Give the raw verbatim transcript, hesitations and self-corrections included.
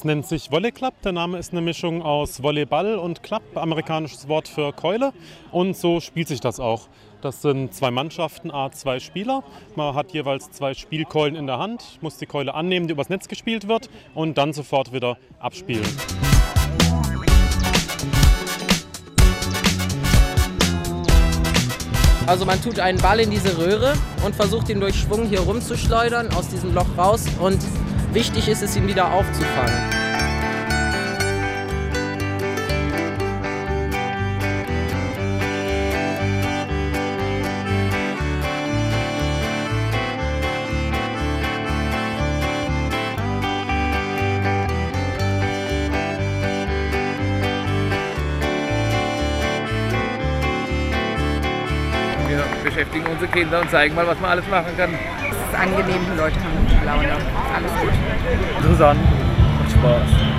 nennt sich Volley Club. Der Name ist eine Mischung aus Volleyball und Club, amerikanisches Wort für Keule. Und so spielt sich das auch. Das sind zwei Mannschaften, a zwei Spieler. Man hat jeweils zwei Spielkeulen in der Hand, muss die Keule annehmen, die übers Netz gespielt wird und dann sofort wieder abspielen. Also man tut einen Ball in diese Röhre und versucht ihn durch Schwung hier rumzuschleudern, aus diesem Loch raus, und wichtig ist es, ihn wieder aufzufangen. Wir beschäftigen unsere Kinder und zeigen mal, was man alles machen kann. Es ist angenehm, die Leute haben gute Laune. Alles gut. Interessant, macht Spaß.